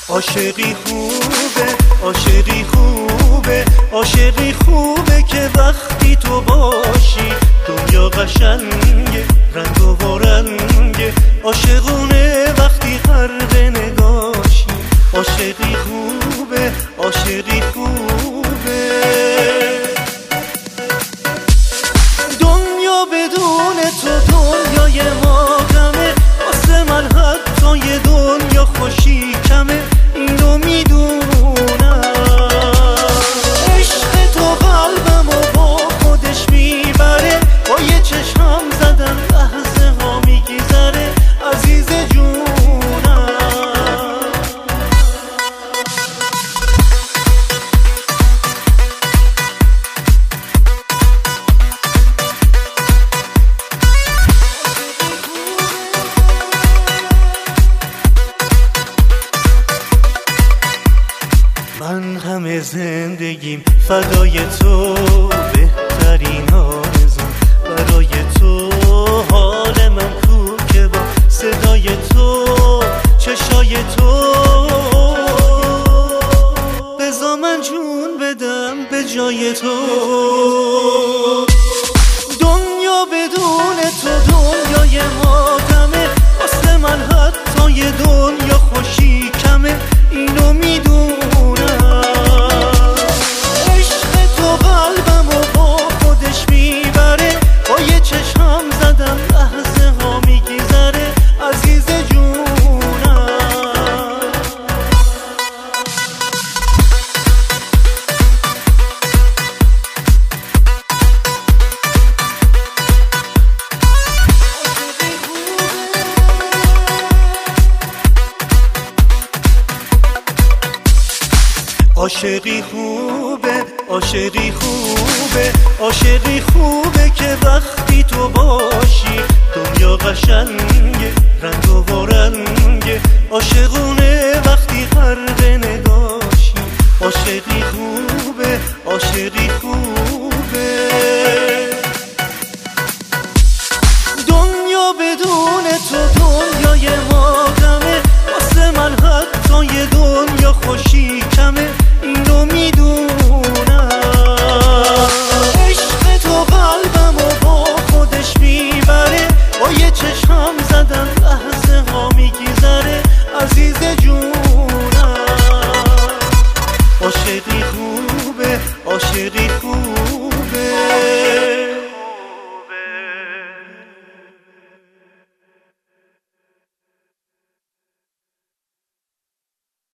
عاشقی خوبه، عاشقی خوبه، عاشقی خوبه که وقتی تو باشی دنیا قشنگه، رنگ و رنگه. عاشقونه وقتی غرق نگاشی. عاشقی خوبه، عاشقی خوبه. دنیا بدون تو دنیای ما غمه، واسه من حتی یه دنیا خوشی کمه. اینو میدونم عشق تو قلبمو با خودش میبره، با یه چشم زدن لحظه ها میگذره. عزیز جونم من همه زندگیم فدای تو، بهترین آرزوم برای تو. حال من کو که با صدای تو، چشای تو. بذار من جون بدم به جای تو. دنیا بدون تو دنیای ما غمه، واسه من حتی یه دنیا خوشی کمه. اینو میدونم عشق تو قلبمو با خودش میبره، با یه چشم زدم لحظه ها میگذره. عزیز جونم عاشقی خوبه، عاشقی خوبه، عاشقی خوبه که وقتی تو باشی دنیا قشنگه، رنگ و رنگه. عاشقونه وقتی غرق نگاشی. عاشقی خوبه، عاشقی خوبه. دنیا بدون تو دنیای ما غمه، واسه من حتی یه دنیا خوشی کمه. اینو میدونم عشق تو قلبمو با خودش میبره، با یه چشم زدن لحظه ها میگذره. عزیز جونم عاشقی خوبه، عاشقی